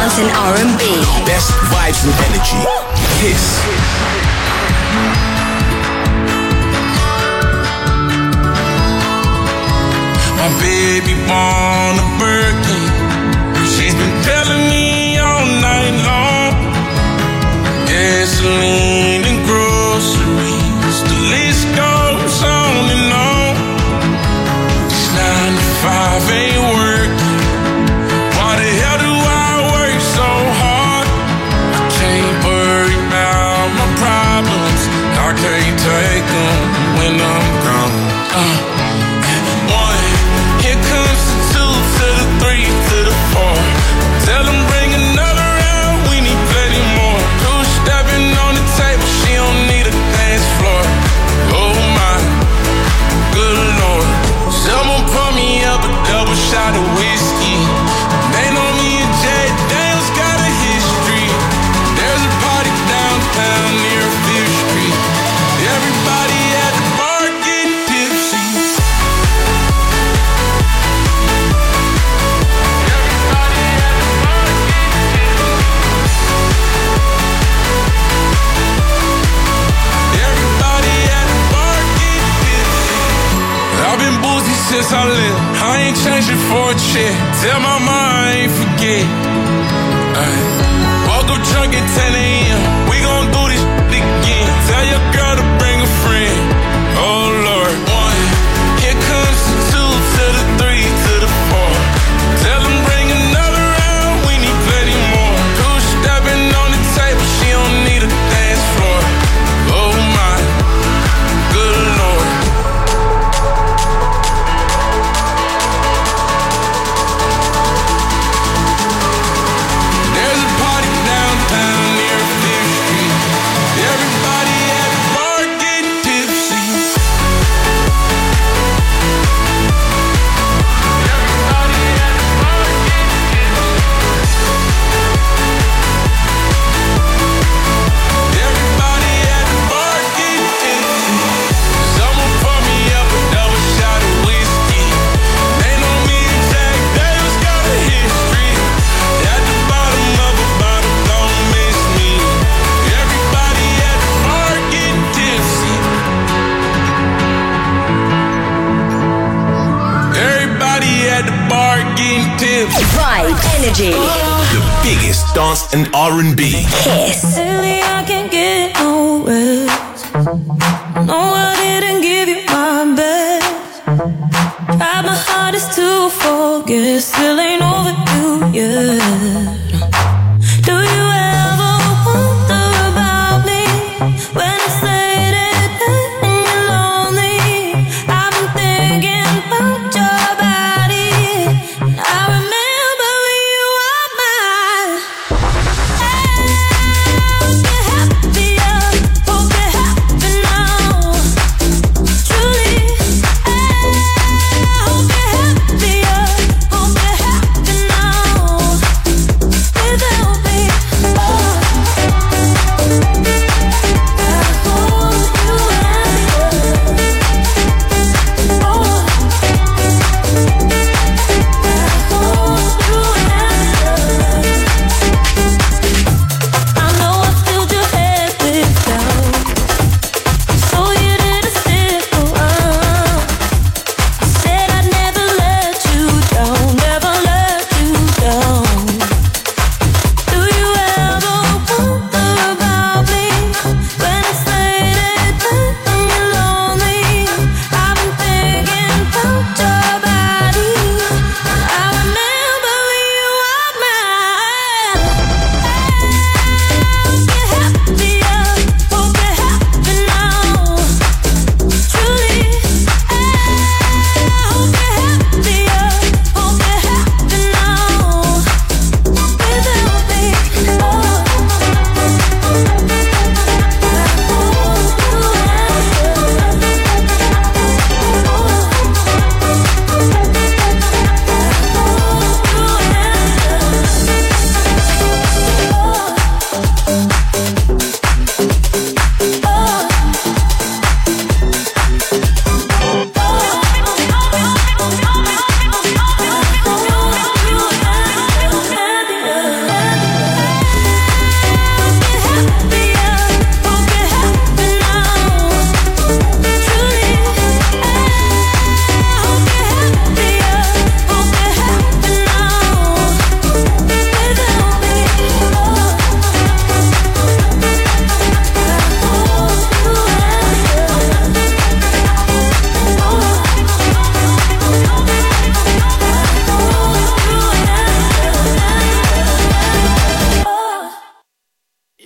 dance and R&B. Best vibes and energy. Kiss. My baby born a birthday. She's been telling me all night long. Gasoline and groceries, the list goes on and on. This 9 to 5 ain't working. Why the hell do I work so hard? I can't worry about my problems. I can't take them when I'm gone. Here comes the 2 to the 3 to the 4. Tell them bring another round, we need plenty more. Who's stepping on the table, she don't need a dance floor. Oh my, good Lord. Someone pour me up a double shot of whiskey. They know me and Jay Daniels got a history. There's a party downtown near 5th Street. Everybody at the bar getting tipsy. I've been boozy since I lived. I ain't changing for a chick. Tell my mom I ain't forget. Woke up drunk at 10 a.m. We gon' do this again. Tell your girl to bring a friend. Oh Lord. 1. Here comes the 2 to the 3 to the 4. Tell them bring another round. We need plenty more. Who's stepping on the table? She don't need a dance floor. Oh my, good Lord. There's a party downtown near 5th Street. Everybody at the bar getting tipsy. Everybody at the bar getting tipsy. Everybody at the bar getting tipsy. Someone pour me up a double shot of whiskey. They know me and Jack Daniels got a history. At the bottom of a bottle, don't miss me. Everybody at the bar getting tipsy. Everybody at the bar getting tipsy. Vibe, energy. The biggest dance and R&B. Kiss. Lately I can't get no rest. No, I didn't give you my best. Tried my hardest to forget. Still ain't over you yet. Do you ever wonder about me when it's late at night and you're lonely? I've been thinking about your body. I remember when you were mine. Hope you're happier, hope you're happy now. Truly, hope you're happier, hope you're happy now.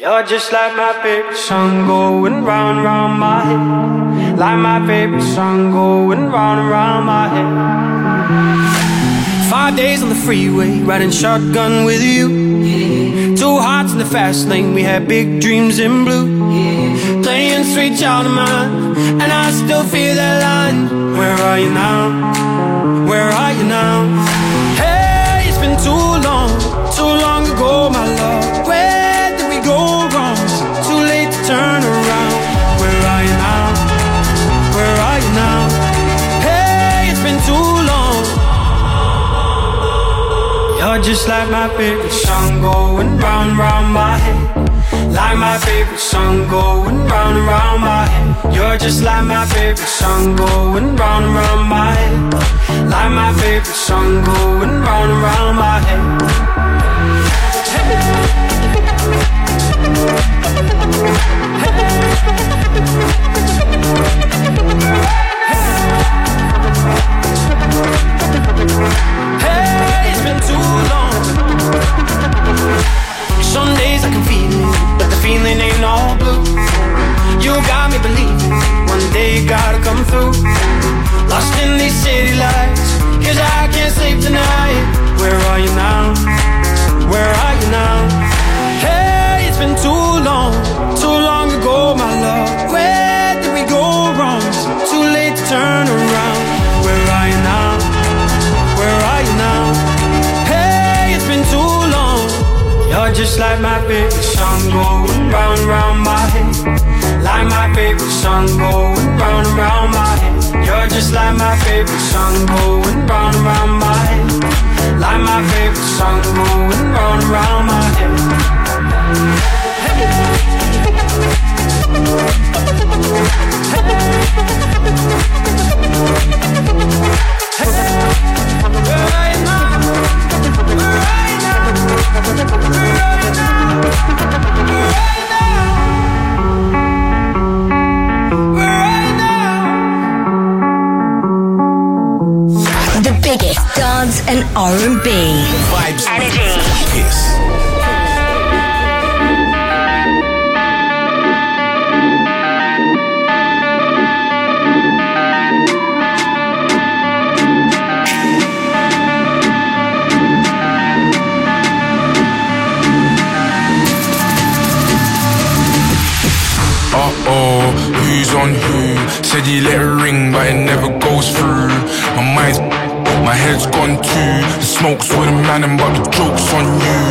You're just like my favorite song going round and round my head. Like my favorite song going round and round my head. 5 days on the freeway, riding shotgun with you. 2 hearts in the fast lane, we had big dreams in blue. Playing Sweet Child of Mine, and I still feel that line. Where are you now? Where are you now? Hey, it's been too long ago, my love. Where did we go wrong? Too late to turn around. Where are you now? Where are you now? Hey, it's been too long. You're just like my favorite song going round and round my head. Like my favorite song going round and round my head. You're just like my favorite song going round and round my head. Like my favorite song going round and round my head. Hey, it's been too long. Some days I can feel it, but the feeling ain't all blue. You got me believing one day you gotta come through. Lost in these city lights, 'cause I can't sleep tonight. Where are you now? Where are you now? Hey, it's been too long ago, my love. Where did we go wrong? Too late to turn around. Where are you now? Where are you now? Hey, it's been too long. You're just like my favorite song going round and round my head. Like my favorite song going round and round my head. You're just like my favorite song going round and round my head. Like my favorite song going round and round my head. The biggest dance and R&B. Vibes. Energy. Kiss. Who's on who? Said he let it ring, but it never goes through. My head's gone too. The smoke's with a man, but the joke's on you.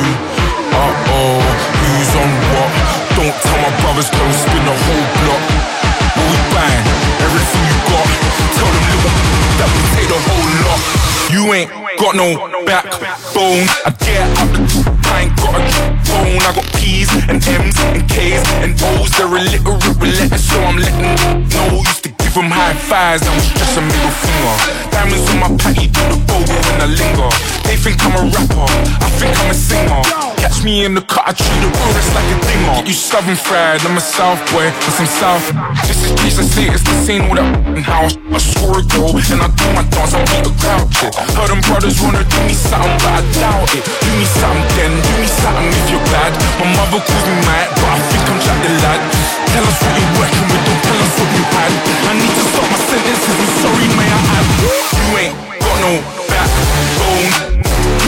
Who's on what? Don't tell my brothers, don't spin the whole block. But we bang, everything you got. Tell them little that we take the whole lot. You ain't got no backbone. I get out the I ain't got a phone. I got P's and M's and K's and O's. They're illiterate with letters, so I'm letting them know. Used to give them high fives, I was just a middle finger. Diamonds on my patty, do the bogo when I linger. They think I'm a rapper, I think I'm a singer. Catch me in the cut, I treat the chorus like a dinger. Get you southern fried, I'm a south boy, cause I'm south. This is piece of state, it's the same with that f***ing house. I score a goal, and I do my dance, I beat the crowd shit. Heard them brothers wanna do me something, but I doubt it. Do me something then, do me something if you're bad. My mother calls me mad, but I think I'm Jack the lad. Tell us what you're working with, don't tell us what you had. I need to start my sentences, I'm sorry may I add. You ain't got no backbone.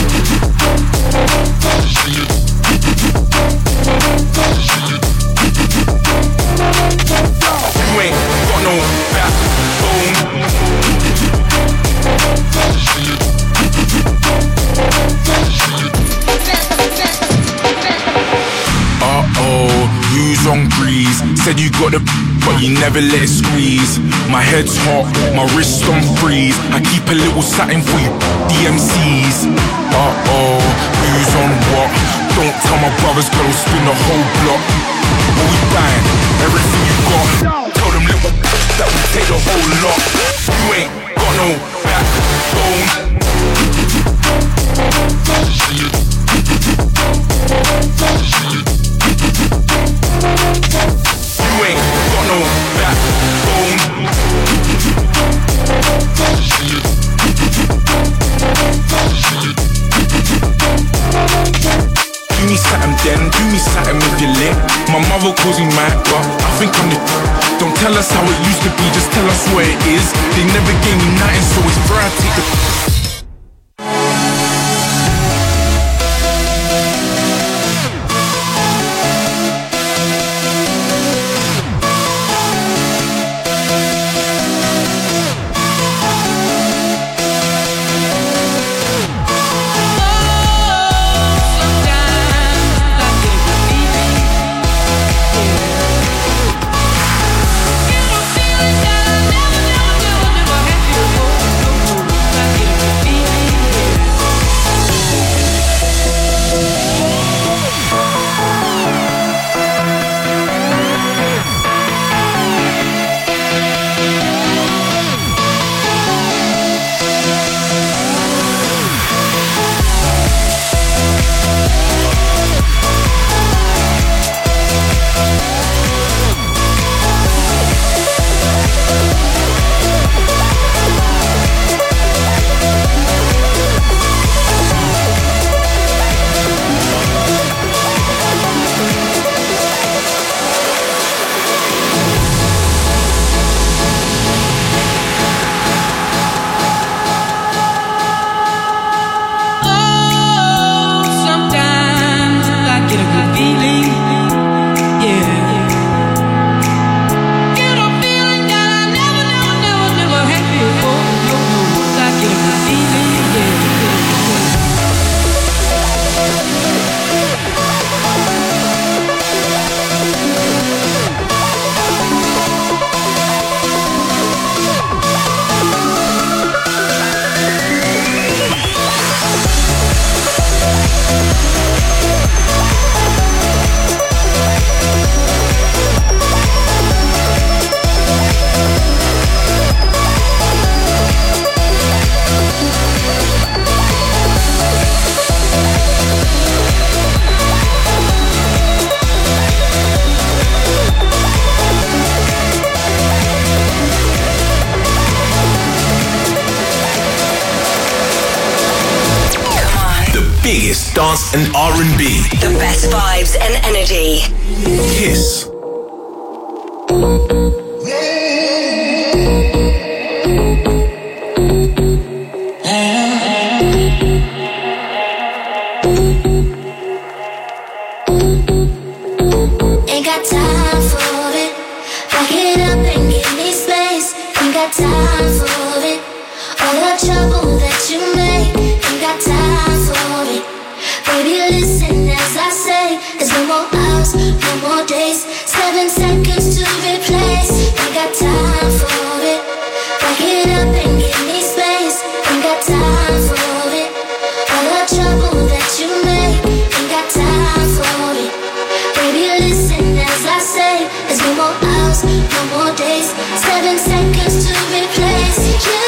You ain't got no backbone. Who's on grease? Said you got the but you never let it squeeze. My head's hot, my wrist on freeze. I keep a little satin for you DMCs. Who's on what? Don't tell my brothers, go spin the whole block. But we bang, everything you got. Tell them little that we take the whole lot. You ain't got no backbone. You ain't got no backbone. Give me something then, do me something with your lit. My mother calls me mad, but I think I'm the. Don't tell us how it used to be, just tell us what it is. They never gave me nothing, so it's where I take the. Biggest dance and R&B. The best vibes and energy. Kiss. Ain't got time for it. Back it up and give me space. Ain't got time for it. All the trouble that you make. Ain't got time for it. Baby, listen as I say. There's no more hours, no more days. 7 seconds to replace. Ain't got time for it. Back it up and give me space. Ain't got time for it. All the trouble that you make. Ain't got time for it. Baby, listen as I say. There's no more hours, no more days. 7 seconds to replace you.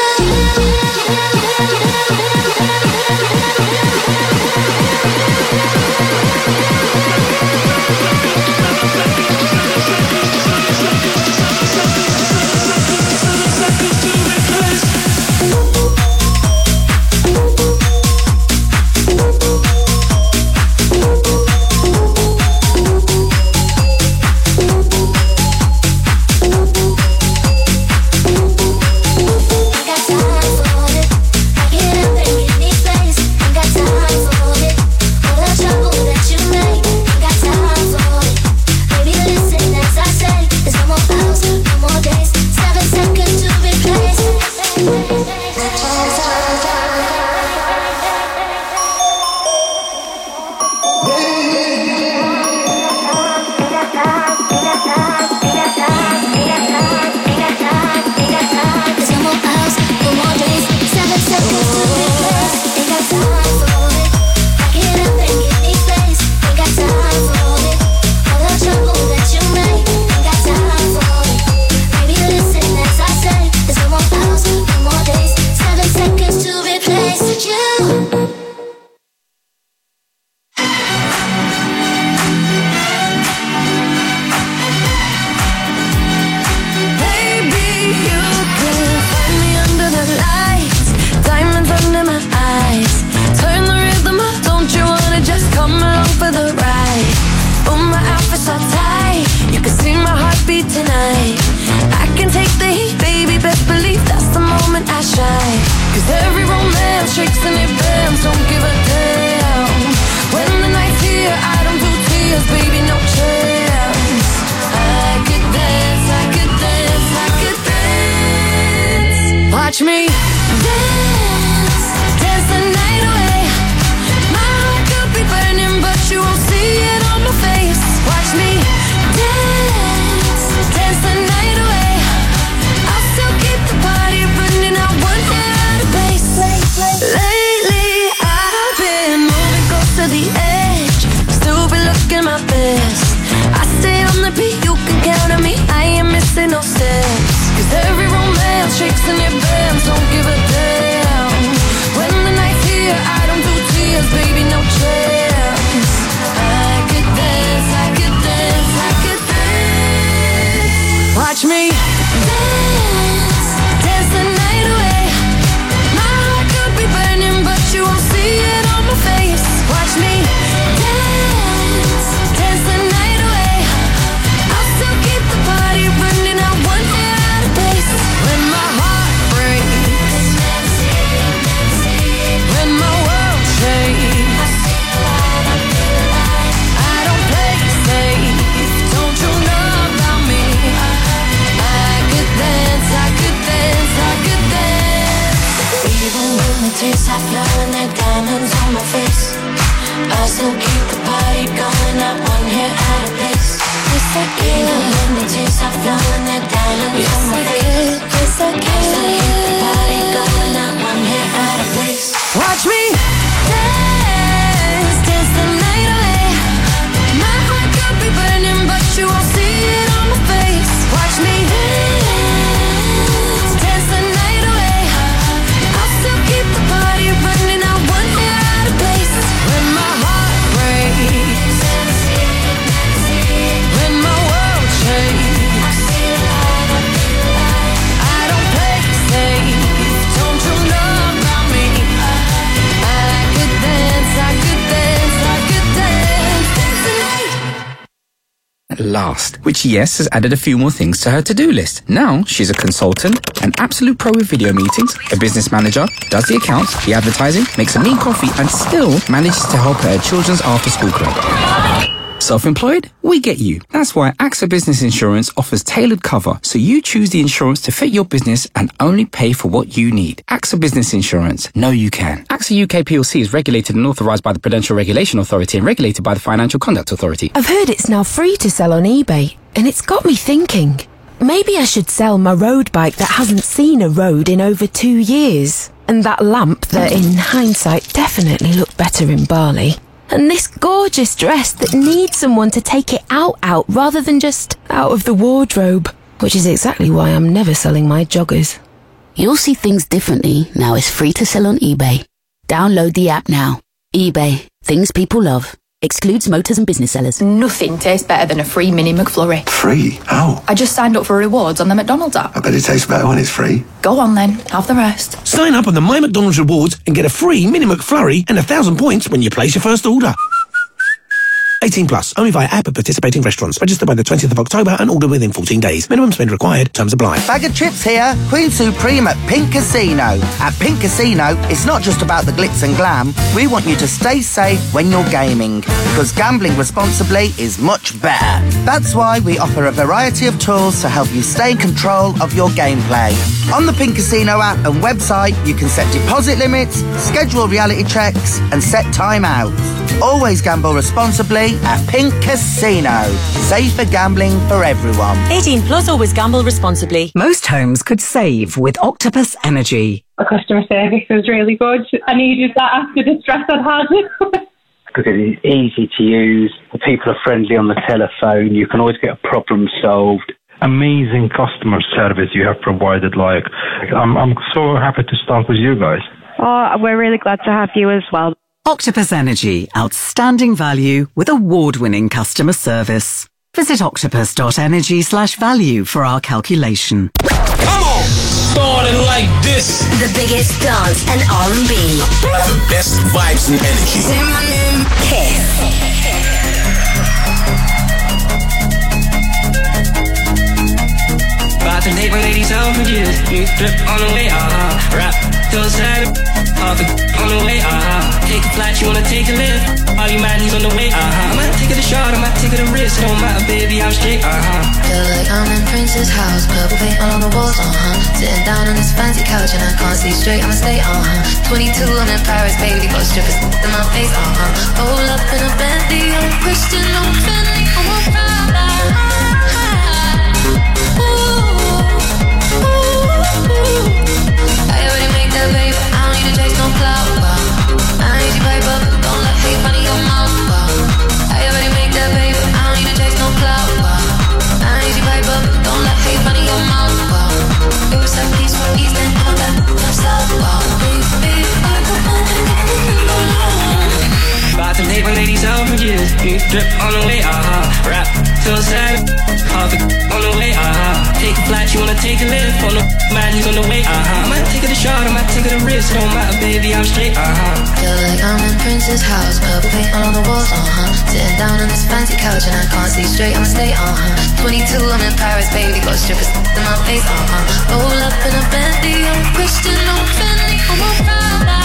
be tonight. I can take the heat, baby, best believe that's the moment I shine. Cause every romance shakes and it bends, don't give a damn. When the night's here, I don't do tears, baby, no chance. I could dance, I could dance, I could dance. Watch me dance, dance the night away. My heart could be burning, but you won't see it on my face. Watch me dance, dance the night away. I'll still keep the party running, I want it out of place. Lately I've been moving close to the edge, still be looking my best. I stay on the beat, you can count on me, I ain't missing no steps. Cause every romance shakes and it bends, don't give a damn. When the night's here, I don't do tears, baby, no chance. I could dance, I could dance, I could dance. Watch me dance, dance the night away. My heart could be burning, but you won't see it on my face. Watch me dance, dance the night away. I'll still keep the party running, I want it out of place. When my heart breaks, when my world shakes, I don't play safe, don't you know about me? I could dance, I could dance, I could dance. Even when the tears are flowing, they're diamonds on my face, I still keep the party going, not one hair out of place. Yes, I can. Even when the tears are flowing, they're diamonds on my face. Yes, I can. I still keep the party going, not one hair out of place. Watch me dance, dance the night away. My heart could be burning, but you won't see it on my face. Watch me dance, dance the night away. I'll still keep the party running, I want it out of place. When my heart breaks, when my world shakes, I don't play safe, don't you know about me? I could dance, I could dance, I could dance, dance the night. At last, which yes has added a few more things to her to-do list. Now she's a consultant, an absolute pro with video meetings, a business manager, does the accounts, the advertising, makes a mean coffee and still manages to help her children's after-school club. Self-employed? We get you. That's why AXA Business Insurance offers tailored cover, so you choose the insurance to fit your business and only pay for what you need. AXA Business Insurance. Know you can. AXA UK PLC is regulated and authorised by the Prudential Regulation Authority and regulated by the Financial Conduct Authority. I've heard it's now free to sell on eBay, and it's got me thinking. Maybe I should sell my road bike that hasn't seen a road in over 2 years, and that lamp that in hindsight definitely looked better in Bali. And this gorgeous dress that needs someone to take it out rather than just out of the wardrobe, which is exactly why I'm never selling my joggers. You'll see things differently now it's free to sell on eBay. Download the app now. eBay. Things people love. Excludes motors and business sellers. Nothing tastes better than a free mini McFlurry. Free? How? I just signed up for rewards on the McDonald's app. I bet it tastes better when it's free. Go on then, have the rest. Sign up on the My McDonald's Rewards and get a free mini McFlurry and 1,000 points when you place your first order. 18 plus, only via app at participating restaurants. Register by the 20th of October and order within 14 days. Minimum spend required. Terms apply. Bag of chips here. Queen Supreme at Pink Casino. At Pink Casino, it's not just about the glitz and glam. We want you to stay safe when you're gaming, because gambling responsibly is much better. That's why we offer a variety of tools to help you stay in control of your gameplay. On the Pink Casino app and website, you can set deposit limits, schedule reality checks, and set timeouts. Always gamble responsibly at Pink Casino. Safer gambling for everyone. 18 plus, always gamble responsibly. Most homes could save with Octopus Energy. The customer service was really good. I needed that after the stress I'd had. Because it is easy to use. The people are friendly on the telephone. You can always get a problem solved. Amazing customer service you have provided. Like, I'm so happy to start with you guys. Oh, we're really glad to have you as well. Octopus Energy, outstanding value with award-winning customer service. Visit octopus.energy/value for our calculation. Come on! Starting like this. The biggest dance and R&B. The best vibes and energy. Say my name. Kiss. drip on the way, rap to the side, off the on the way, take a flight, you wanna take a lift? All you mad, he's on the way, I might take it a shot, I might take it a risk. Don't matter, baby, I'm straight, Feel like I'm in Prince's house, purple paint all on the walls, sitting down on this fancy couch and I can't see straight, I'ma stay, 22, I'm in Paris, baby, got strippers in my face, roll up in a Bentley, I'm Christian, I'm Fendi, I'm a Prada. I already make that paper, I don't need to chase no clout, I ain't your paper, don't let hate money your mouth, I already make that paper, I don't need to chase no clout, I ain't your paper, don't let hate money your mouth, it was like east from east and all that, I'm south, baby, I go home and go home. About to take my ladies out for years. New drip on the way, rap to the side, off the on the way, take a flight, you wanna take a lift? On the man, he's on the way, I might take it a shot, I might take it a risk. Don't matter, baby, I'm straight, Feel like I'm in Prince's house, purple paint all on the walls, sitting down on this fancy couch and I can't see straight, I'ma stay, 22, I'm in Paris, baby, got strippers in my face, roll up in a Bentley, I'm Christian, I'm Fendi, I'm a Prada.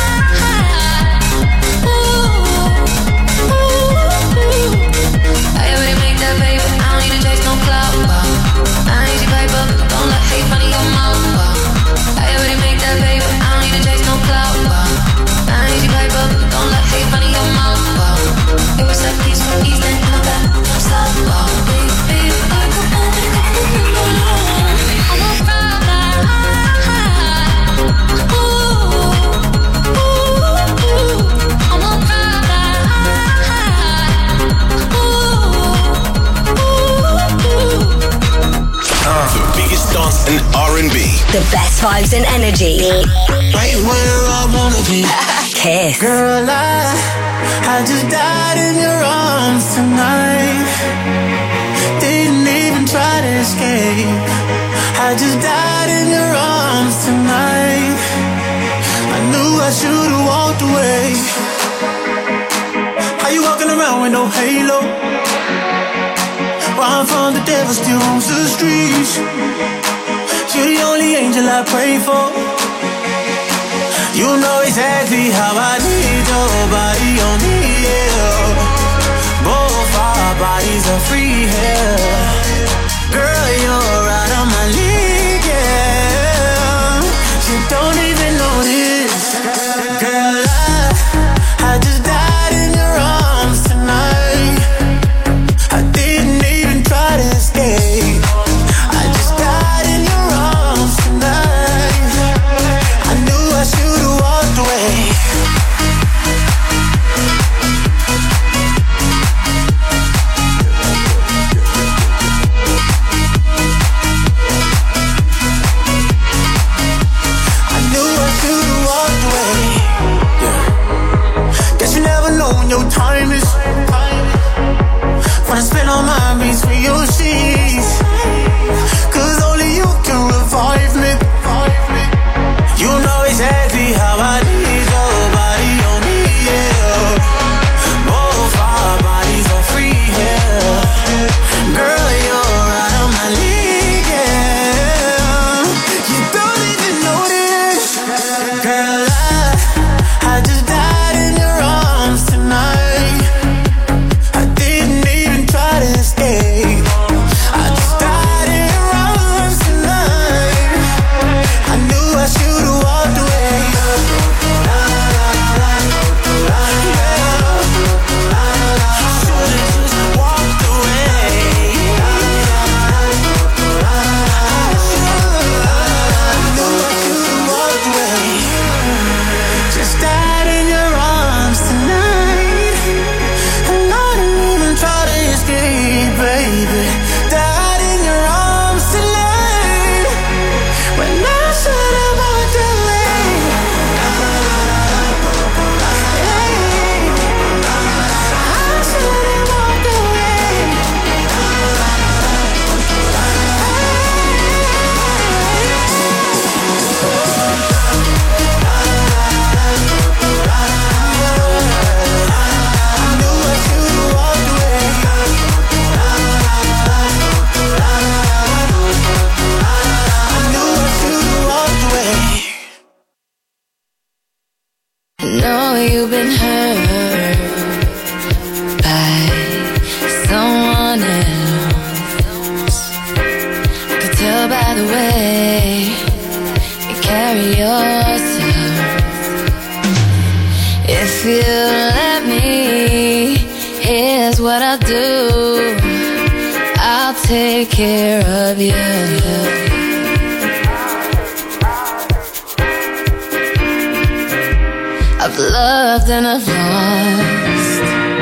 I already make that paper, I don't need to chase no clout, I ain't your paper, don't let hate money your mouth, I already make that paper, I don't need to chase no clout, I ain't your paper, don't let hate money your mouth, it was like east from east and all that, I'm south, baby, I go home and go home, I'm a Prada. I'm a Prada. The biggest dance and R&B. The best vibes and energy. right where I wanna be. Kiss. Girl, I just died in your arms tonight. Didn't even try to escape. I just died in your arms tonight. I knew I should've walked away. How you walking around with no halo? Where I'm from, the devil still roams the streets. You're the only angel I pray for. You know exactly how I need your body on me, yeah. Both our bodies are free here. Girl, you're out of my league, yeah. You don't even notice. Girl, I just died in your arms tonight. I didn't even try to escape. I just died in your arms tonight. I knew I should've walked away. I knew I should've walked away. Yeah. Guess you never know when your time is. When I spend all my beats for your sheets. Cause only you can revive me. You know exactly how I need your body on me, yeah. Both our bodies are free, yeah. Girl, you're out of my league, yeah. You don't even notice. Girl, I just died in your arms tonight. I didn't even try to escape. what I'll do. I'll take care of you. I've loved and I've lost.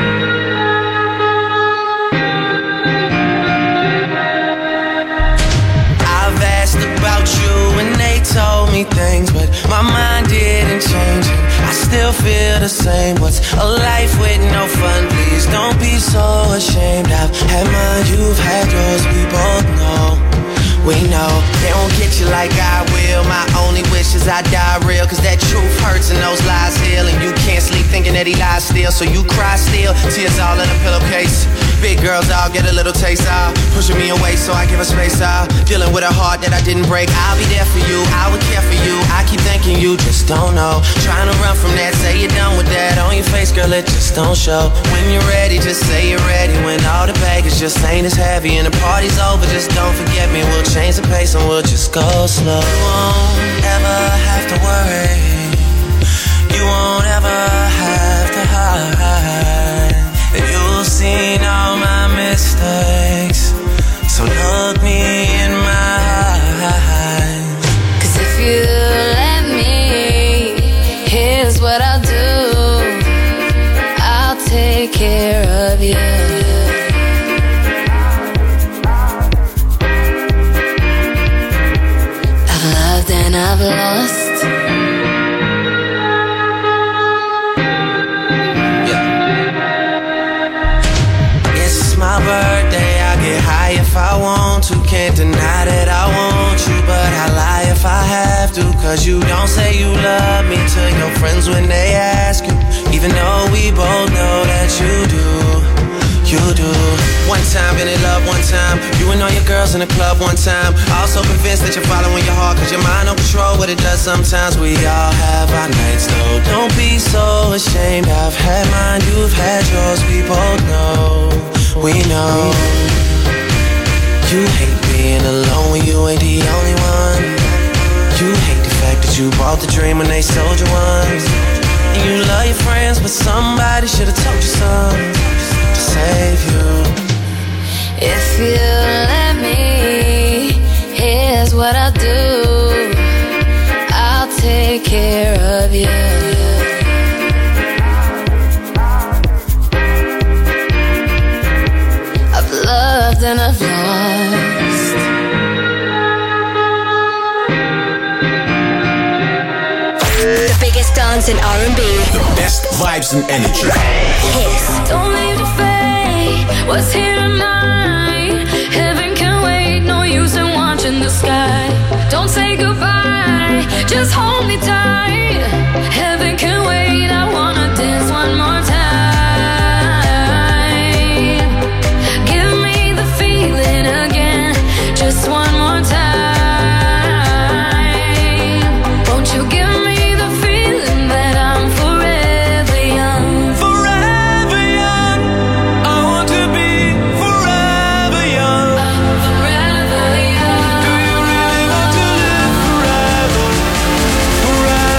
I've asked about you and they told me things, but my mind didn't change. I still feel the same. What's a life with no fun? Please don't be so ashamed. I've had mine, you've had yours, we both know. We know they won't get you like I will. My only wish is I die real, cause that truth hurts and those lies heal. And you can't sleep thinking that he lies still, so you cry still, tears all in a pillowcase. Big girls all get a little taste out, pushing me away so I give her space out. Dealing with a heart that I didn't break. I'll be there for you, I would care for you. I keep thinking you just don't know. Trying to run from that, say you're done with that. On your face, girl, it just don't show. When you're ready, just say you're ready. When all the baggage just ain't as heavy and the party's over, just don't forget me. We'll change the pace and we'll just go slow. You won't ever have to worry. You won't ever have to hide. And you've seen all my mistakes, so look me in my eyes. Cause if you let me, here's what I'll do. I'll take care of you. I've loved and I've lost. My birthday, I get high if I want to. Can't deny that I want you, but I lie if I have to. Cause you don't say you love me to your friends when they ask you, even though we both know that you do. You do. One time, been in love one time. You and all your girls in the club one time. Also convinced that you're following your heart, cause your mind don't control what it does sometimes. We all have our nights though. Don't be so ashamed. I've had mine, you've had yours. We both know. We know. You hate being alone when you ain't the only one. You hate the fact that you bought the dream when they sold you one. And you love your friends, but somebody should've told you something to save you. If you let me, here's what I'll do. I'll take care of you. Loved and I've lost. The biggest dance in R&B. The best vibes and energy. Hits. Don't leave the fate. What's here tonight? Heaven can wait. No use in watching the sky. Don't say goodbye. Just hold me tight. Heaven can wait. I wanna dance one more time. Just one more time. Won't you give me the feeling that I'm forever young? Forever young. I want to be forever young. I'm forever young. Do you really want to live forever? Forever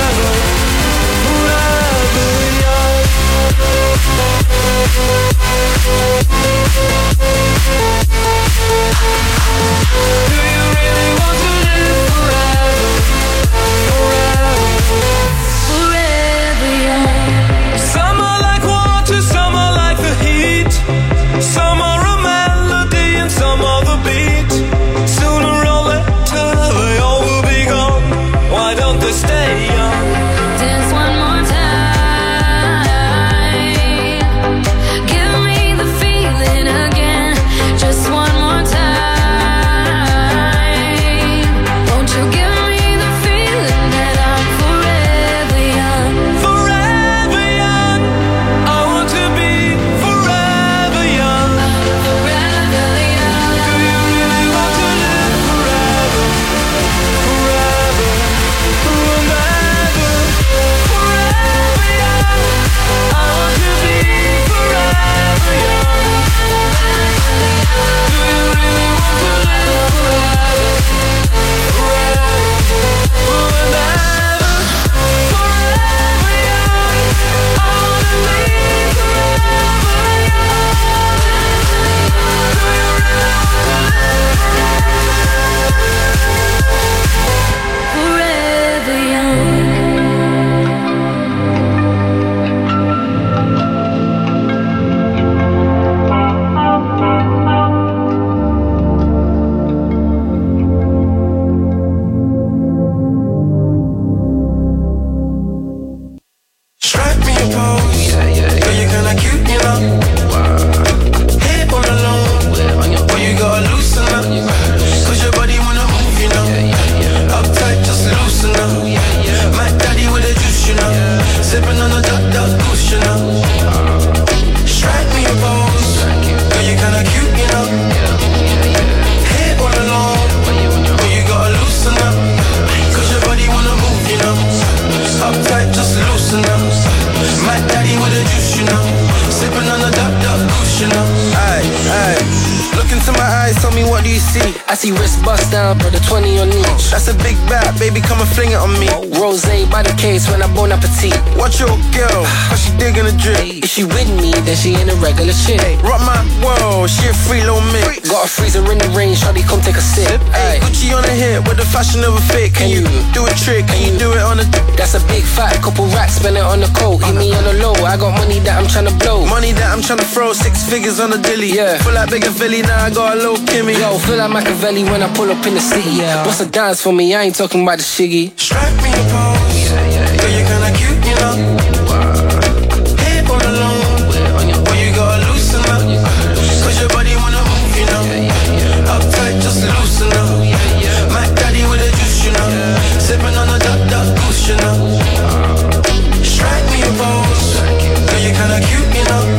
Aye. Look into my eyes, tell me what do you see? I see wrist bust down, brother, 20 on each. That's a big bat, baby, come and fling it on me. Rosé by the case when I bon appetit. Watch your girl, cause she digging the drip. If she with me, then she ain't a regular chick. Rock my world, she a free low mix. Got a freezer in the range, shawty, come take a sip. Ay, Gucci on the hip with the fashion of a fit. Can you do a trick? Can you do it on a... That's a big fat, couple racks, spend it on the coat. Hit me on the low, I got money that I'm tryna blow. Money that I'm tryna throw, 6 figures on the dilly. Yeah. Feel like bigger Philly, now I got a little Kimmy. Yo, feel like Machiavelli when I pull up in the city. Yeah. What's a dance for me? I ain't talking about the shiggy. Strike me a pose. Girl, you kinda cute, you know. Head all alone. Boy, you gotta loosen up. Cause your body wanna move, you know. Uptight, just loosen up. My daddy with a juice, you know. Sipping on a duck goose, you know. Strike me a pose. Girl, you kinda cute, you know.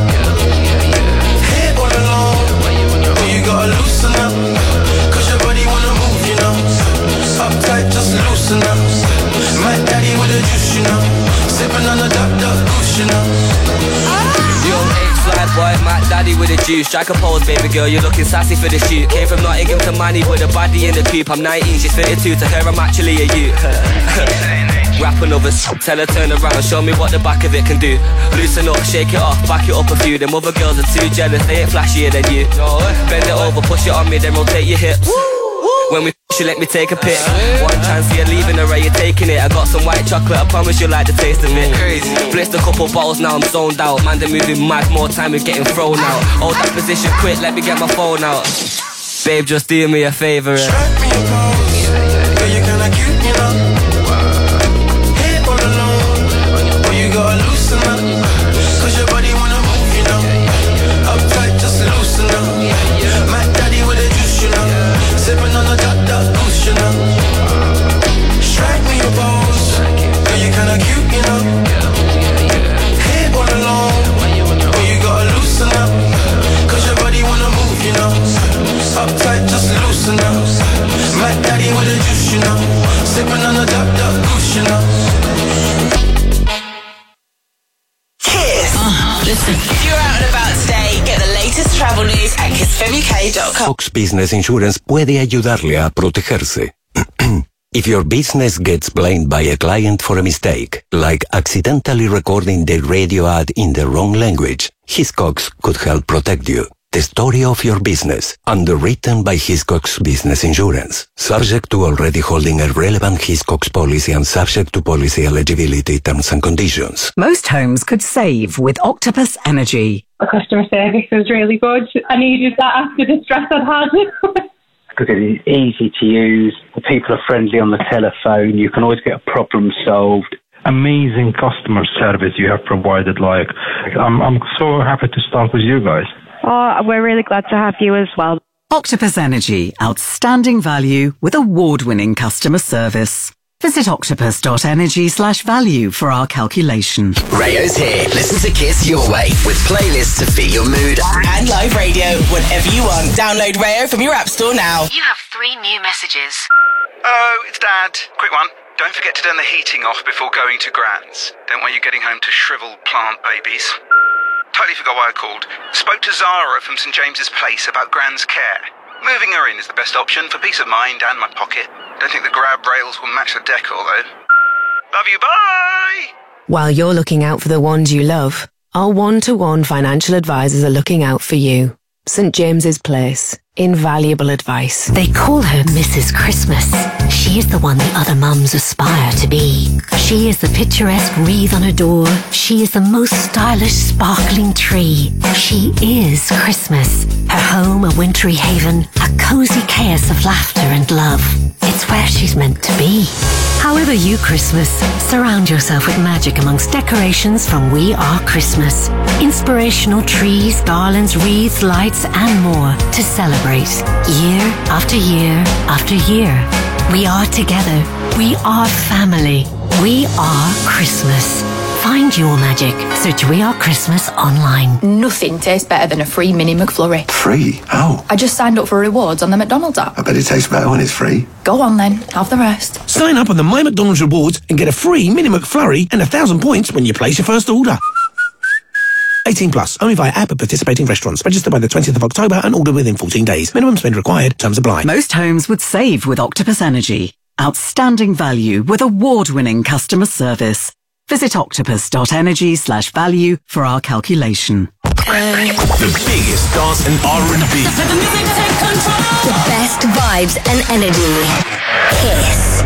Head all alone. Boy, you gotta loosen up. Cause your body wanna move, you know. Uptight, just loosen up. My daddy with a juice, you know. Sipping on a duck goose, you know. Young H-fly boy, my daddy with a juice. Strike a pose, baby girl, you're looking sassy for the shoot. Came from Nottingham to Manny with a body in the coupe. I'm 19, she's 32, to her I'm actually a youth. Rap another, tell her turn around, show me what the back of it can do. Loosen up, shake it off, back it up a few. Them other girls are too jealous, they ain't flashier than you. Bend it over, push it on me, then rotate your hips. When we you let me take a pic. One chance you're leaving her, you're taking it. I got some white chocolate, I promise you like the taste of it. Crazy. Blitzed a couple bottles, now I'm zoned out. Man, they're moving mad, more time we're getting thrown out. Hold that position quick, let me get my phone out. Babe, just do me a favour. Strike me a pose. Girl, you kinda cute, you know. Head all alone. Boy, you gotta loosen up. Cause your body wanna move, you know. Uptight, just loosen up. My daddy with a juice, you know. Sipping on a duck goose, you know. Strike me a pose. Girl, you kinda cute, you know. Head all alone. Boy, you gotta loosen up. Cause your body wanna move, you know. Uptight, just loosen up. My daddy with a juice, you know. Sipping on a duck goose, you know. Kiss. Listen. If you're out and about today, get the latest travel news at kissfemuk.com. Fox Business Insurance puede ayudarle a protegerse. If your business gets blamed by a client for a mistake, like accidentally recording the radio ad in the wrong language, Hiscox could help protect you. The story of your business, underwritten by Hiscox Business Insurance. Subject to already holding a relevant Hiscox policy and subject to policy eligibility terms and conditions. Most homes could save with Octopus Energy. The customer service was really good. I needed that after the stress I'd had. Because it's easy to use. The people are friendly on the telephone. You can always get a problem solved. Amazing customer service you have provided. Like, I'm so happy to start with you guys. Oh, we're really glad to have you as well. Octopus Energy, outstanding value with award-winning customer service. Visit octopus.energy/value for our calculation. Rayo's here. Listen to Kiss your way with playlists to fit your mood And live radio whenever you want. Download Rayo from your app store now. You have 3 new messages. Oh, it's Dad. Quick one. Don't forget to turn the heating off before going to Gran's. Don't want you getting home to shriveled plant babies. Totally forgot why I called. Spoke to Zara from St James's Place about Gran's care. Moving her in is the best option for peace of mind and my pocket. Don't think the grab rails will match the decor though. Love you, bye! While you're looking out for the ones you love, our one-to-one financial advisors are looking out for you. St James's Place. Invaluable advice. They call her Mrs. Christmas. She is the one the other mums aspire to be. She is the picturesque wreath on her door. She is the most stylish, sparkling tree. She is Christmas. Her home a wintry haven, a cosy chaos of laughter and love. It's where she's meant to be. However you Christmas, surround yourself with magic amongst decorations from We Are Christmas. Inspirational trees, garlands, wreaths, lights and more to celebrate year after year after year. We are together. We are family. We are Christmas. Find your magic. Search We Are Christmas online. Nothing tastes better than a free mini McFlurry. Free? How? I just signed up for rewards on the McDonald's app. I bet it tastes better when it's free. Go on then, have the rest. Sign up on the My McDonald's Rewards and get a free mini McFlurry and 1,000 points when you place your first order. 18 plus. Only via app at participating restaurants. Register by the 20th of October and order within 14 days. Minimum spend required. Terms apply. Most homes would save with Octopus Energy. Outstanding value with award-winning customer service. Visit octopus.energy/value for our calculation. The biggest dance and R&B. The best vibes and energy. Kiss.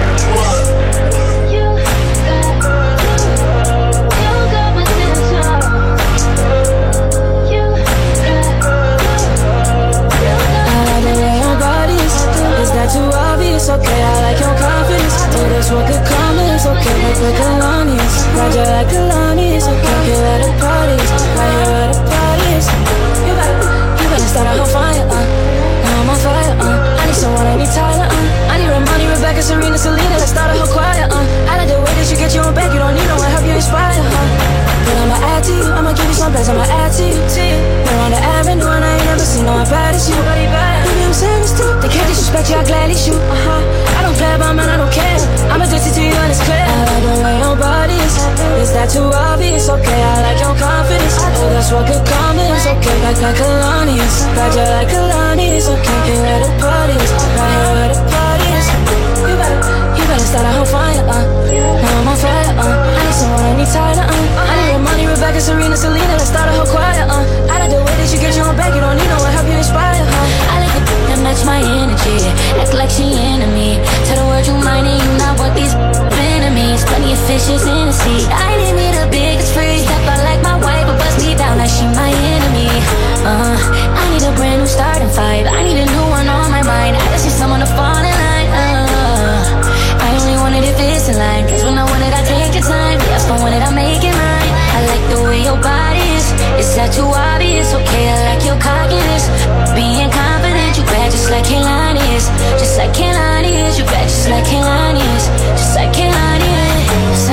Too obvious, okay, I like your confidence. Oh, that's what could come is okay, like Kalani's. Ride you like Kalani's, okay, here at the parties. Right here at the parties. You better start a whole fire, now I'm on fire, I need someone, I need Tyler, I need Ramani, Rebecca, Serena, Selena, let's start a whole choir, I like the way that you get your own back, you don't need no one, help you inspire, But I'ma add to you, I'ma give you some bless, I'ma add to you, We're on the avenue and I ain't never seen no one bad as you. Baby, I'm saying this too, they can't disrespect you, I gladly shoot, I don't play about man, I don't care, I'm addicted to you and it's clear. I like the way your body is that too obvious, okay, I like your confidence. Oh, that's what could come is okay, like Kalani's. Ride you like Kalani's, okay, here at the parties. Right here at the parties. You better start a whole fire, now I'm on fire, I need someone, I need Tyler, I need Ramani, Rebecca, Serena, Selena, let's start a whole choir, I like the way that you get your own back, you don't need no one, help you inspire, I like the that match my energy, act like she into me. Tell the world you mine and you not what these enemies. Plenty of fishes in the sea, I need me the biggest free. Step out like my wife, but bust me down like she my enemy. I need a brand new starting fight, I need a new one on my mind. I just need someone to fall in line. I only want it if it's in line, cause when I want it I take your time. Yes, I want it I make it mine. I like the way your body is that too obvious, okay, I like your cockiness. Being confident, you bad just like Kehlani is. Just like Kehlani is, you bad just like Kehlani is. Just like Kehlani is.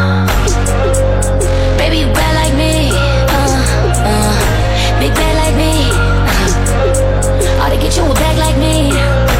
Baby, you bad like me, big bad like me, ought to get you a bag like me.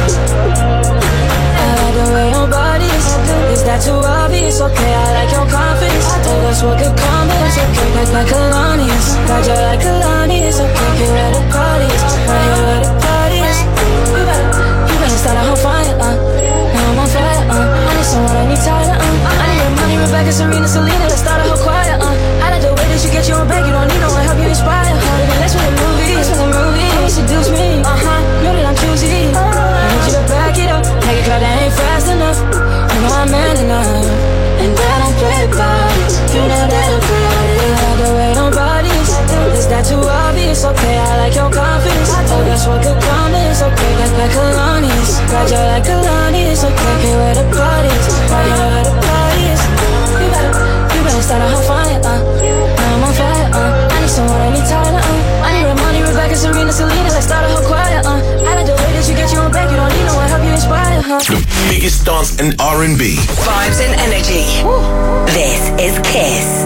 I like the way your body is that too obvious, okay, I like your confidence. Oh, that's what could come is okay, like Kalani's. Ride you like Kalani's, okay, here at the parties. Right here at the parties. You better start a whole fire, now I'm on fire, I need someone, I need Tyler, I need Ramani, Rebecca, Serena, Selena, let's start a whole choir, I like the way that you get your own back, you don't need no one, help you inspire. Let's make a movie, come seduce me, know that I'm choosy, I need you to back it up, make it clear that ain't fast enough, you know I'm man enough, and I don't play about it, you know that I'm proud of it. I like the way your body is that too obvious, okay, I like your confidence. Oh, that's what could come is okay, like Kalani's. Ride you like Kalani's, okay, here at the parties. Right here at the parties. You better start a whole fire, now I'm on fire, I need someone, I need Tyler, I need Ramani, Rebecca, Serena, Selena, let's start a whole choir, I like the way that you get your own back, you don't need no one, help you inspire, The biggest dance and R&B. Vibes and energy. This is Kiss.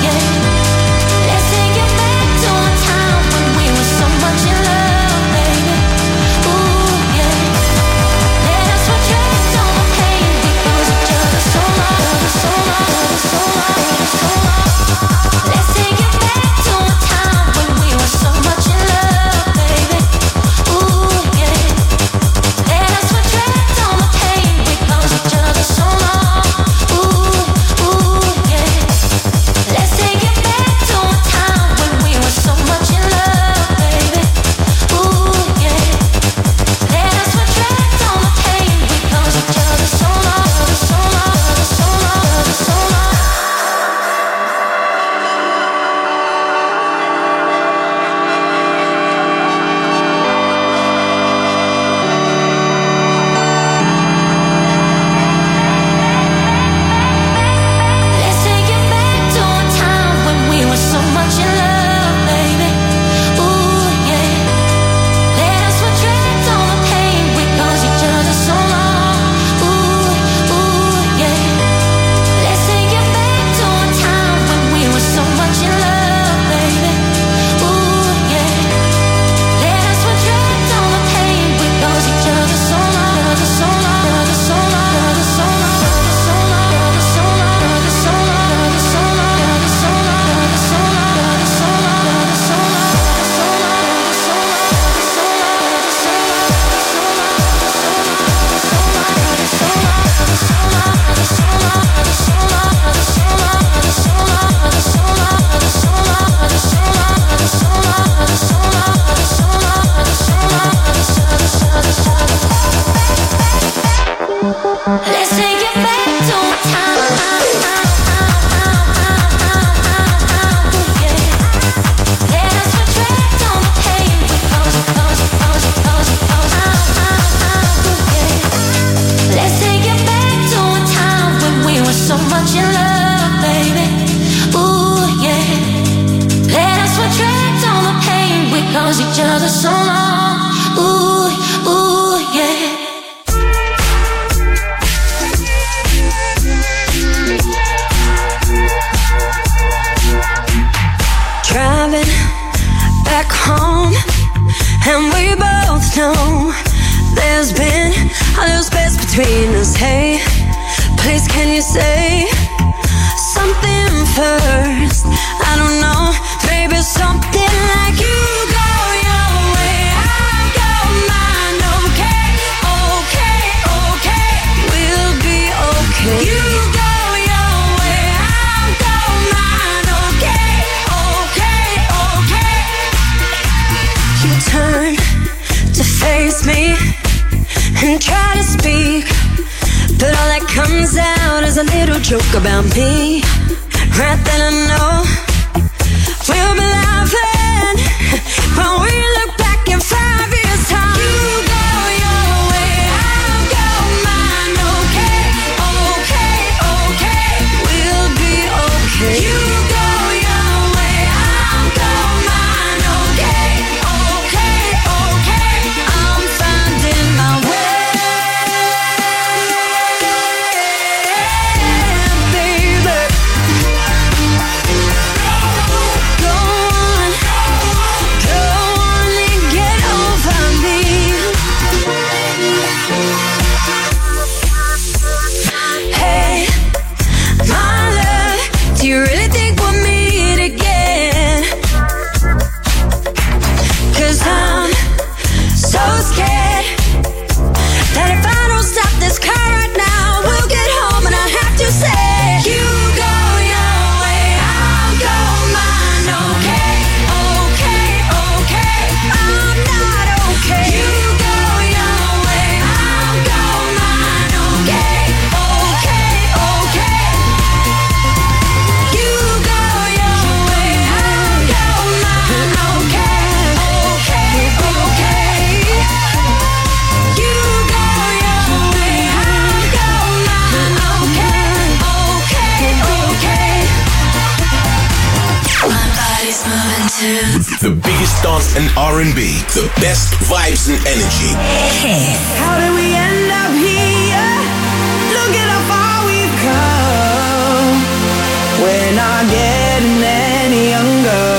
Let's take it back to a time when we were so much in love, baby. Let's take it back to time. Let us retract on the pain we caused. Let's take it back to a time when we were so much in love, baby. Ooh, yeah. Let us retract on the pain we caused each other so long. Ooh, ooh, yeah. Driving back home, and we both know there's been a little space between us. Hey, please can you say something first? I don't know, maybe something like you go your way, I'll go mine. Okay, okay, okay, we'll be okay. You go your way, I'll go mine. Okay, okay, okay. You turn to face me and try to speak, but all that comes out is a little joke about me. Right then I know we'll be laughing when we look back in 5 years' time. You go your way, I'll go mine. Okay, okay, okay, we'll be okay. You go your way, I'll go mine. Okay, okay, okay, I'm finding my way. The biggest dance and R&B, the best vibes and energy. How did we end up here? Look at how far we've come. We're not getting any younger.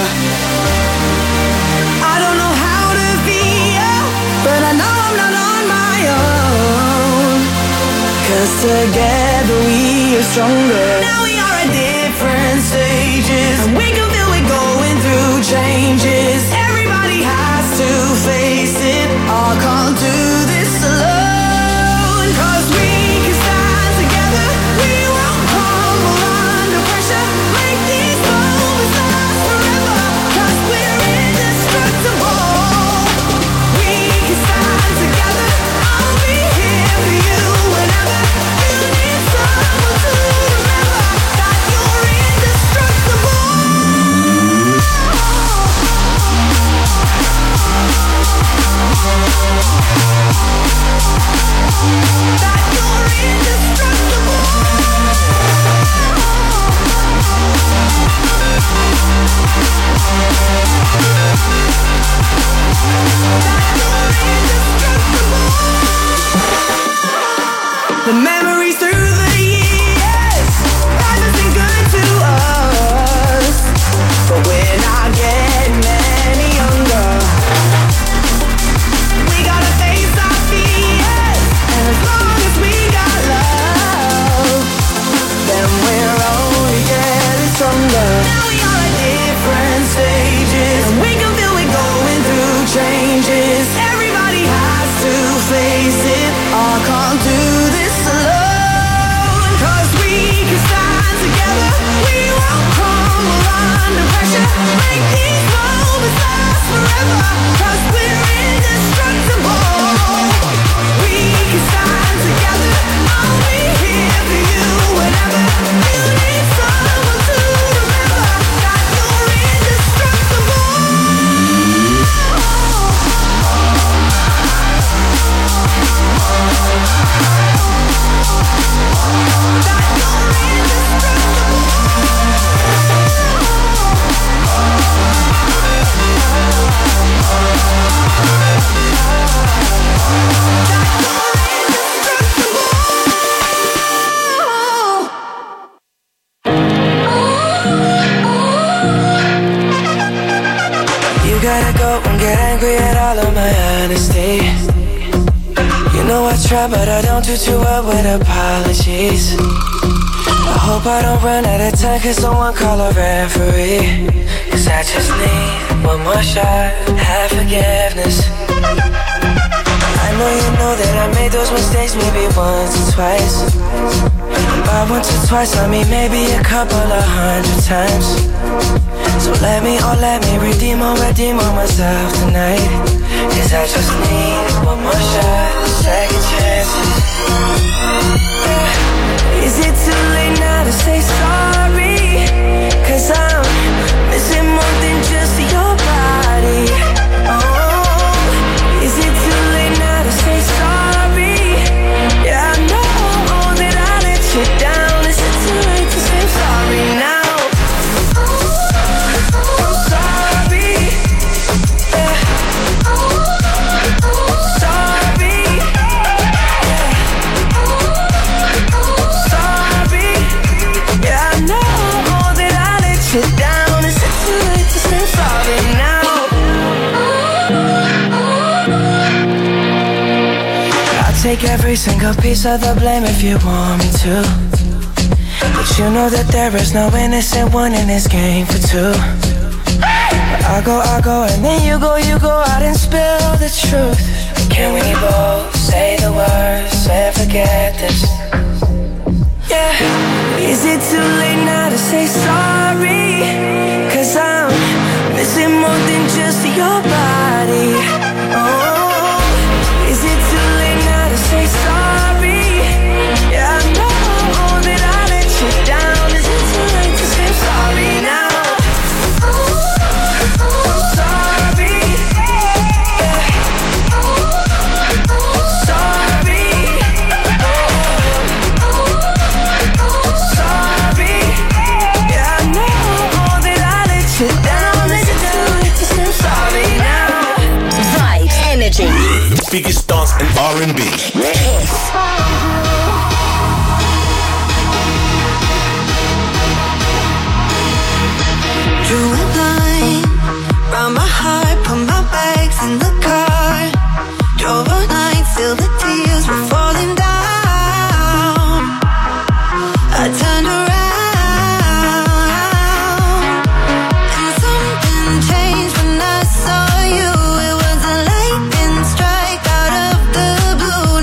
I don't know how to feel, but I know I'm not on my own. 'Cause together we are stronger. Now we are at different stages, and we can feel we're going through changes. Everybody has to face it. I can't do this alone. 'Cause we can stand together. We won't crumble under pressure. Make these moments last forever. 'Cause we're indestructible. We can stand together. I'll be here for you whenever you need someone to remember that you're indestructible. try, but I don't do too well with apologies. I hope I don't run out of time, cause someone call a referee. Cause I just need one more shot, have forgiveness. I know you know that I made those mistakes maybe once or twice. By once or twice, I mean maybe a couple of 100 times. So let me redeem on myself tonight. Cause I just need one more shot, second chances. Is it too late now to say sorry? Cause I'm missing more than just your body. Oh, is it too late now to say sorry? Yeah, I know that I let you down. Is it too late to say sorry now? Take every single piece of the blame if you want me to. But you know that there is no innocent one in this game for two. But I go, and then you go out and spill the truth. Can we both say the words and forget this? Yeah. Is it too late now to say sorry? Cause I'm missing more than just your body. Oh, say sorry. Yeah, I know that I let you down. Is it too late to say sorry now? I'm sorry. Yeah. Sorry. Sorry. Yeah, I know that I let you down. Is it too late to say sorry now? Vibes Energy. The biggest dance in R&B. Drew a line round my heart, put my bags in the car. Drove all night till the tears were falling down. I turned around and something changed when I saw you. It was a lightning strike out of the blue.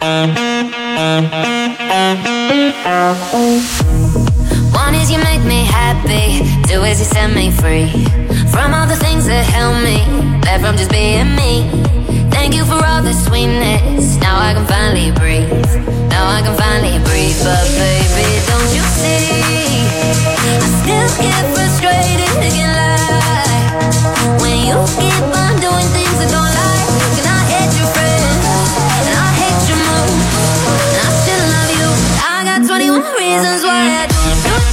One is you make me happy, two is you set me free from all the things that held me back from just being me. Thank you for all the sweetness, now I can finally breathe. Now I can finally breathe, but baby, don't you see, I still get frustrated, can't lie, when you keep on doing things that don't lie. And I hate your friends, and I hate your moves, and I still love you. I got 21 reasons why I do.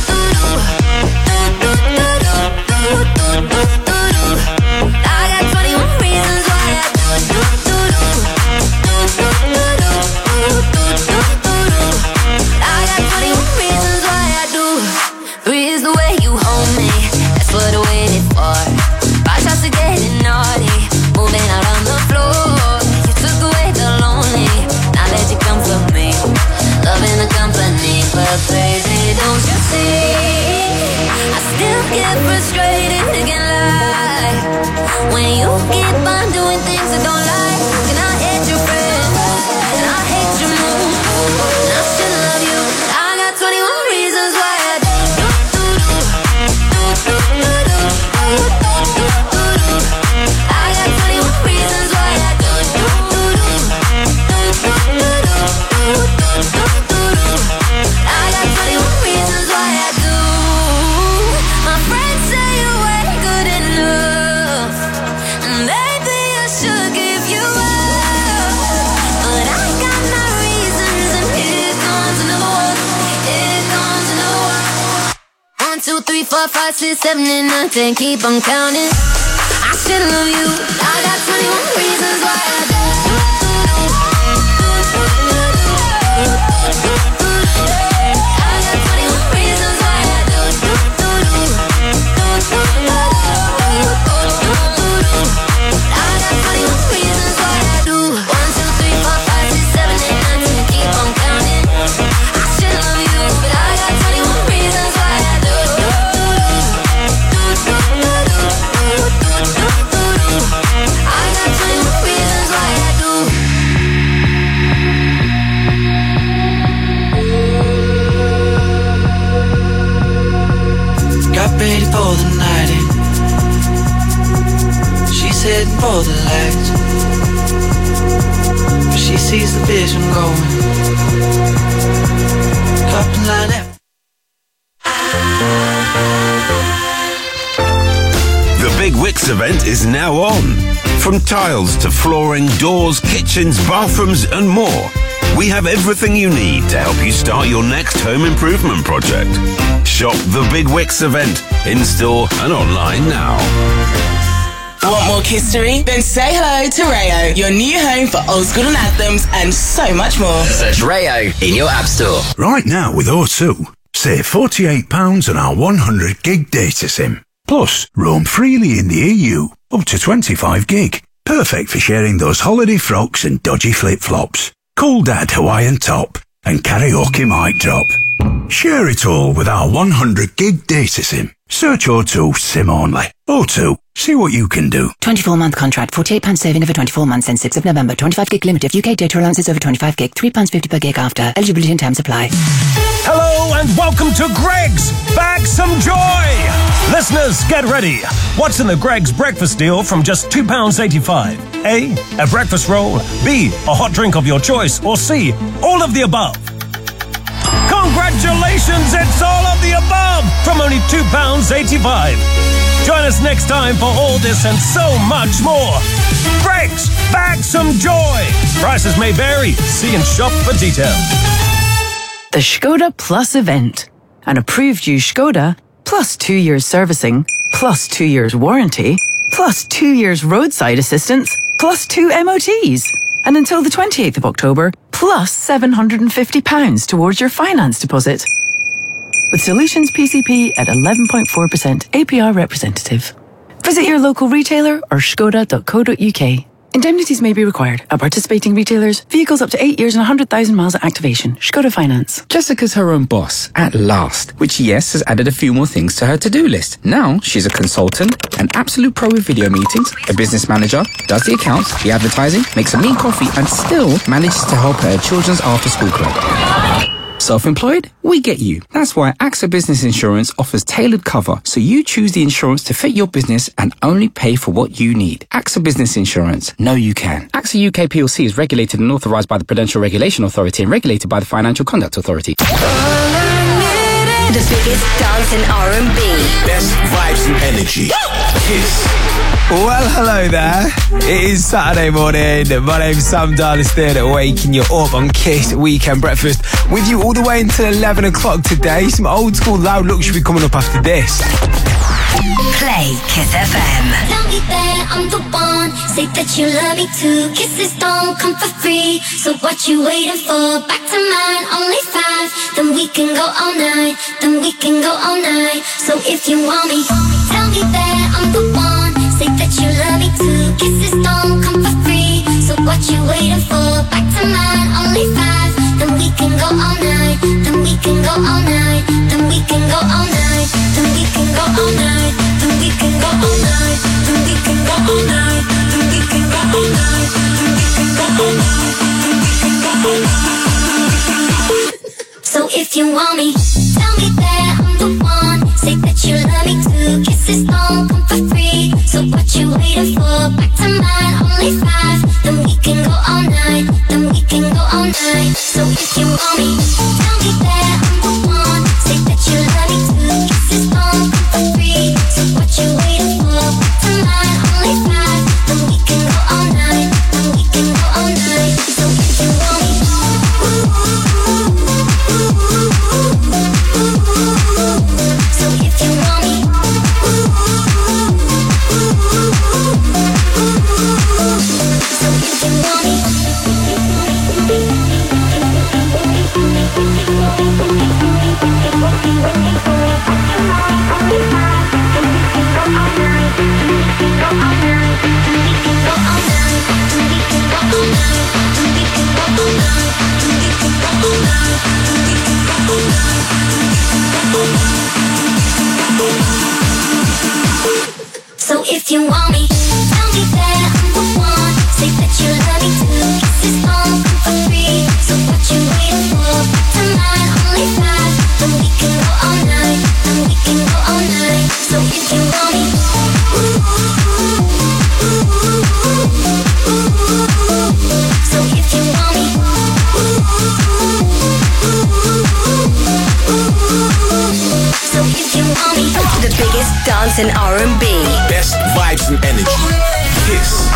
I got 21 reasons why I do. I got 21 reasons why I do. 3 is the way you hold me, that's what I waited for. 5 shots of getting naughty, moving out on the floor. You took away the lonely, now that you come for me, loving the company. But baby, don't you see, I still get frustrated, can't lie, when you keep on doing things that don't lie. And I hate your friends, and I hate your moves, and I still love you. I got 21 reasons why I do. I got 21 reasons why I do. I got 21 reasons why I do. My friends say you ain't good enough, and maybe I should give you up, but I got my reasons, and here comes another one. Here comes another one. 1, 2, 3, 4, 5, 6, 7, and 9, 10. Keep on counting. I still love you. I got 21 reasons why I do. Ready for the night in. She's heading for the lights, but she sees the vision going. Up and line up. The Big Wicks event is now on. From tiles to flooring, doors, kitchens, bathrooms and more, we have everything you need to help you start your next home improvement project. Shop the Big Wicks event in-store and online now. Want more history? Then say hello to Rayo, your new home for old school and anthems and so much more. Search Rayo in your app store. Right now with O2, save £48 on our 100 gig data SIM. Plus, roam freely in the EU, up to 25 gig. Perfect for sharing those holiday frocks and dodgy flip-flops. Cool Dad Hawaiian top and karaoke mic drop. Share it all with our 100 gig data SIM. Search O2 SIM only. O2, see what you can do. 24-month contract, £48 saving over 24 months and 6th of November. 25 gig limit. If UK data allowances over 25 gig, £3.50 per gig after. Eligibility and terms apply. Hello and welcome to Greggs Bag Some Joy! Listeners, get ready. What's in the Greggs breakfast deal from just £2.85? A, a breakfast roll. B, a hot drink of your choice. Or C, all of the above. Congratulations, it's all of the above from only £2.85. Join us next time for all this and so much more. Greggs, Bag Some Joy. Prices may vary. See and shop for details. The Skoda Plus event. An approved used Skoda, plus 2 years servicing, plus 2 years warranty, plus 2 years roadside assistance, plus 2 MOTs. And until the 28th of October, plus £750 towards your finance deposit. With Solutions PCP at 11.4% APR representative. Visit your local retailer or skoda.co.uk. Indemnities may be required. At participating retailers, vehicles up to 8 years and 100,000 miles at activation. Skoda Finance. Jessica's her own boss, at last, which yes, has added a few more things to her to-do list. Now, she's a consultant, an absolute pro with video meetings, a business manager, does the accounts, the advertising, makes a mean coffee, and still manages to help her children's after-school club. Self-employed? We get you. That's why AXA Business Insurance offers tailored cover, so you choose the insurance to fit your business and only pay for what you need. AXA Business Insurance. Know you can. AXA UK PLC is regulated and authorised by the Prudential Regulation Authority and regulated by the Financial Conduct Authority. The biggest dance in R&B. Best vibes and energy. Kiss. Well, hello there. It is Saturday morning. My name's Sam Darliston, waking you up on Kiss Weekend Breakfast with you all the way until 11 o'clock today. Some old school Loud Luxury coming up after this. Play Kiss FM. Tell me that I'm the one. Say that you love me too. Kisses don't come for free. So what you waiting for? Back to mine, only 5. Then we can go all night. Then we can go all night. So if you want me, tell me that I'm the one. Say that you love me too. Kisses don't come for free. So what you waiting for? Back to mine, only 5. Then we can go all night. Then we can go all night. Then we can go all night. Then we can go all night. Then we can go all night. Then we can go all night. Then we can go all night. Then we can go all night. Then we can go all night. So if you want me, tell me that I'm the one. Say that you love me too. Kisses don't come for free. So what you waiting for? Back to mine, only 5. Then we can go all night. Then we can go all night. So if you want me, tell me that I'm the one. Say that you love me too. Kisses don't come for free. So what you waiting for? Back to mine, only 5. Then we can go all night. Then we can go all night. So if you want me, so if you want me, so if you want me. So if you want me, tell me that I'm the one. Say that you love me too. Kisses don't come for free. So what you waiting for? Back to mine, only 5. Then we can go all night. Then we can go all night. So if you want me, so if you want me, so if you want me. The biggest dance in R&B. Best vibes and energy. Kiss.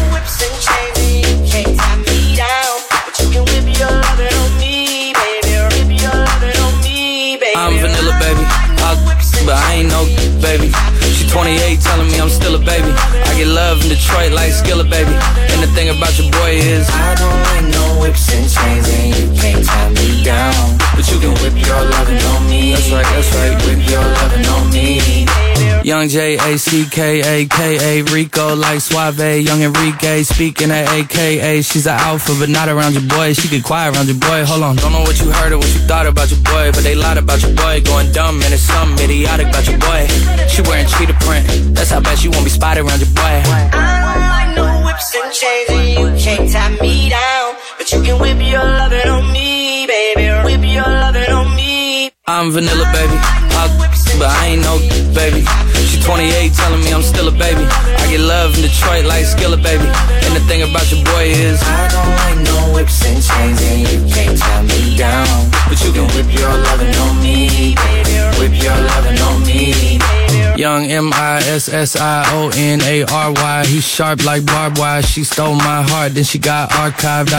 I'm vanilla, baby. But I ain't no baby. She 28, telling me I'm still a baby. I get love in Detroit like Skillet, baby. And the thing about your boy is I don't like no whips and chains, and you can't tie me down. But you can whip your lovin' on me. That's right, whip your lovin' on me. Young J-A-C-K-A-K-A Rico like Suave, young Enrique speaking at AKA. She's an alpha but not around your boy. She get quiet around your boy. Hold on, don't know what you heard or what you thought about your boy, but they lied about your boy. Going dumb and it's something idiotic about your boy. She wearing cheetah print, that's how bad she won't be spotted around your boy. I don't like no whips and chains, and you can't tie me down. But you can whip your lovin' on me, baby. Whip your lovin' on me. I'm vanilla, baby. But I ain't no baby. She 28, telling me I'm still a baby. I get love in Detroit like Skillet, baby. And the thing about your boy is I don't like no whips and chains, and you can't tie me down. But you can whip your lovin' on me, baby. Whip your lovin' on me. Young M-I-S-S-I-O-N-A-R-Y. He's sharp like barbed wire. She stole my heart, then she got archived.